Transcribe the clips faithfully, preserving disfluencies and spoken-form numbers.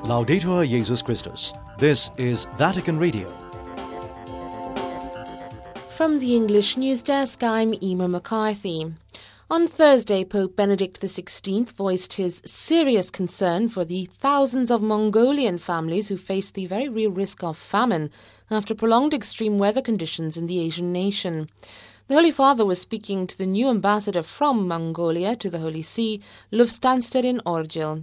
Laudetur Jesus Christus. This is Vatican Radio. From the English News Desk, I'm Emer McCarthy. On Thursday, Pope Benedict the sixteenth voiced his serious concern for the thousands of Mongolian families who face the very real risk of famine after prolonged extreme weather conditions in the Asian nation. The Holy Father was speaking to the new ambassador from Mongolia to the Holy See, Luf Stanstedt in Orgil.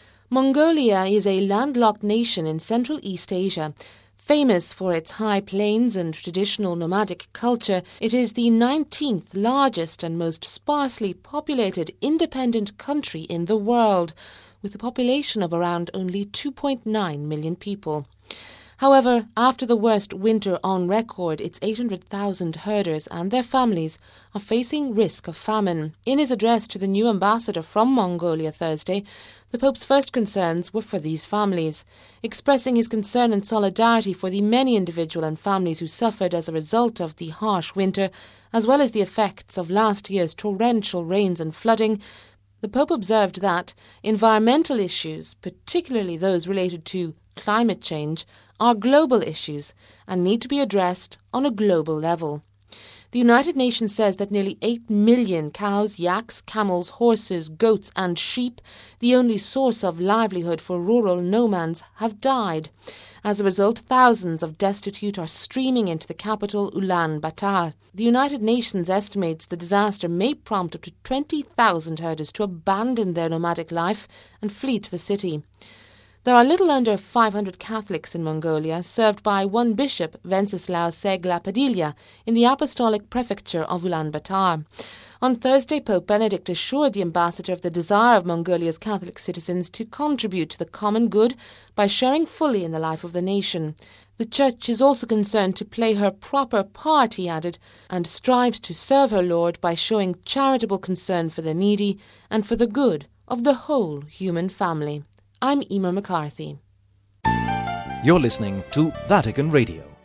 Mongolia is a landlocked nation in Central East Asia. Famous for its high plains and traditional nomadic culture, it is the nineteenth largest and most sparsely populated independent country in the world, with a population of around only two point nine million people. However, after the worst winter on record, its eight hundred thousand herders and their families are facing risk of famine. In his address to the new ambassador from Mongolia Thursday, the Pope's first concerns were for these families, expressing his concern and solidarity for the many individual and families who suffered as a result of the harsh winter, as well as the effects of last year's torrential rains and flooding. The Pope observed that environmental issues, particularly those related to climate change, are global issues and need to be addressed on a global level. The United Nations says that nearly eight million cows, yaks, camels, horses, goats and sheep, the only source of livelihood for rural nomads, have died. As a result, thousands of destitute are streaming into the capital, Ulaanbaatar. The United Nations estimates the disaster may prompt up to twenty thousand herders to abandon their nomadic life and flee to the city. There are little under five hundred Catholics in Mongolia, served by one bishop, Wenceslao Segla Padilla, in the Apostolic Prefecture of Ulaanbaatar. On Thursday, Pope Benedict assured the ambassador of the desire of Mongolia's Catholic citizens to contribute to the common good by sharing fully in the life of the nation. The Church is also concerned to play her proper part, he added, and strives to serve her Lord by showing charitable concern for the needy and for the good of the whole human family. I'm Emer McCarthy. You're listening to Vatican Radio.